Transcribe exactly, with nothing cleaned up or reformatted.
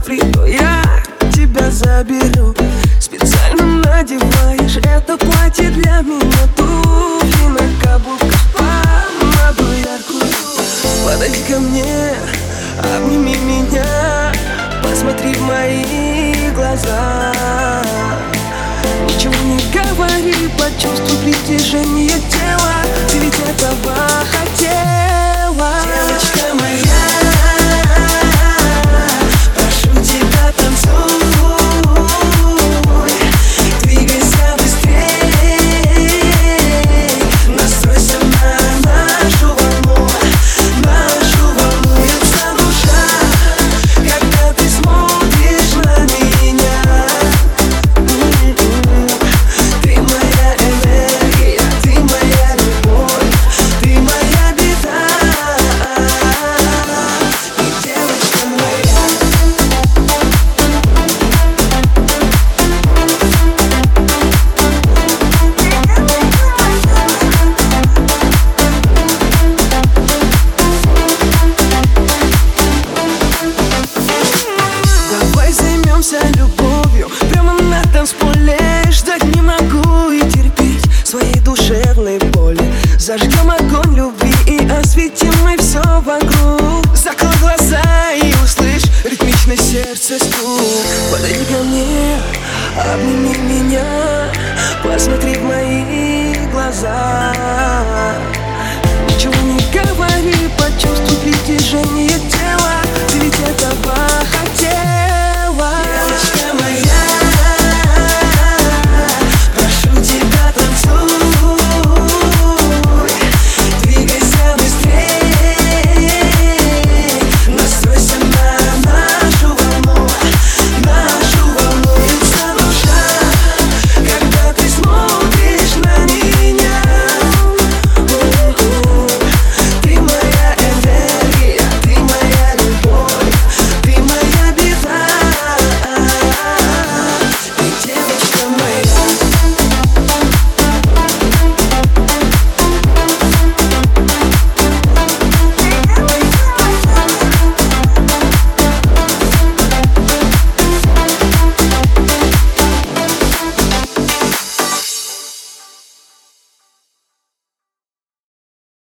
приду, я тебя заберу. Специально надеваешь это платье для меня, туфли на каблуках, помаду яркую. Подойди ко мне, обними меня, посмотри в мои глаза. Ничего не говори, почувствуй притяжение тела, ты ведь этого хотела. Девочка моя, прошу тебя, танцуй, двигайся быстрей, настройся на нашу волну, нашу волнуется душа, когда ты смотришь на меня. Ты моя энергия, ты моя любовь, ты моя беда, и девочка моя. Давай займемся любовью прямо на танцполе. Ждать не могу и терпеть своей душевной боли. Зажгем огонь любви и осветим мы все вокруг. Закрой глаза и услышь ритмичное сердце стук. Подойди ко мне, обними меня, посмотри в мои глаза. Ничего не говори, почувствуй притяжение тела, ты ведь этого хотела.